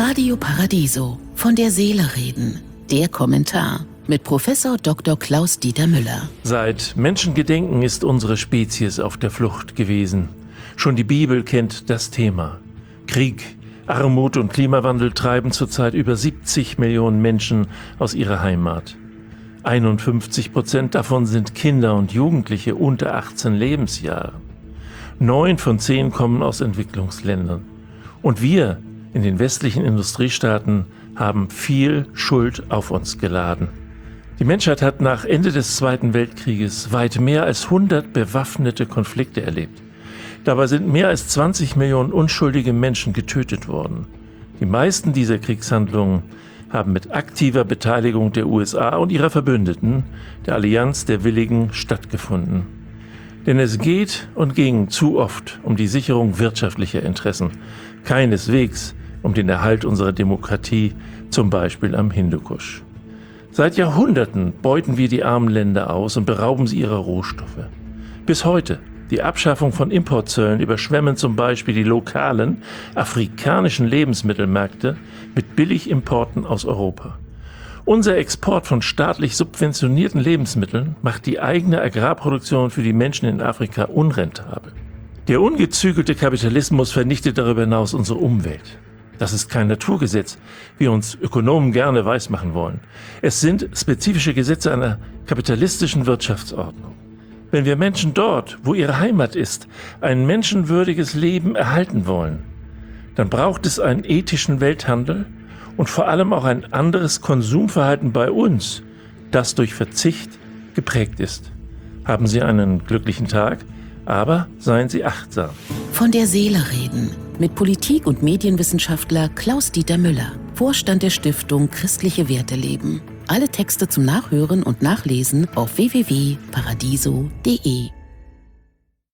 Radio Paradiso, von der Seele reden. Der Kommentar mit Professor Dr. Klaus-Dieter Müller. Seit Menschengedenken ist unsere Spezies auf der Flucht gewesen. Schon die Bibel kennt das Thema. Krieg, Armut und Klimawandel treiben zurzeit über 70 Millionen Menschen aus ihrer Heimat. 51% davon sind Kinder und Jugendliche unter 18 Lebensjahren. 9 von 10 kommen aus Entwicklungsländern. Und wir in den westlichen Industriestaaten haben viel Schuld auf uns geladen. Die Menschheit hat nach Ende des Zweiten Weltkrieges weit mehr als 100 bewaffnete Konflikte erlebt. Dabei sind mehr als 20 Millionen unschuldige Menschen getötet worden. Die meisten dieser Kriegshandlungen haben mit aktiver Beteiligung der USA und ihrer Verbündeten, der Allianz der Willigen, stattgefunden. Denn es geht und ging zu oft um die Sicherung wirtschaftlicher Interessen, keineswegs um den Erhalt unserer Demokratie, zum Beispiel am Hindukusch. Seit Jahrhunderten beuten wir die armen Länder aus und berauben sie ihrer Rohstoffe. Bis heute, die Abschaffung von Importzöllen, überschwemmen zum Beispiel die lokalen afrikanischen Lebensmittelmärkte mit Billigimporten aus Europa. Unser Export von staatlich subventionierten Lebensmitteln macht die eigene Agrarproduktion für die Menschen in Afrika unrentabel. Der ungezügelte Kapitalismus vernichtet darüber hinaus unsere Umwelt. Das ist kein Naturgesetz, wie uns Ökonomen gerne weismachen wollen. Es sind spezifische Gesetze einer kapitalistischen Wirtschaftsordnung. Wenn wir Menschen dort, wo ihre Heimat ist, ein menschenwürdiges Leben erhalten wollen, dann braucht es einen ethischen Welthandel und vor allem auch ein anderes Konsumverhalten bei uns, das durch Verzicht geprägt ist. Haben Sie einen glücklichen Tag, aber seien Sie achtsam. Von der Seele reden mit Politik- und Medienwissenschaftler Klaus-Dieter Müller, Vorstand der Stiftung Christliche Werte leben. Alle Texte zum Nachhören und Nachlesen auf www.paradiso.de.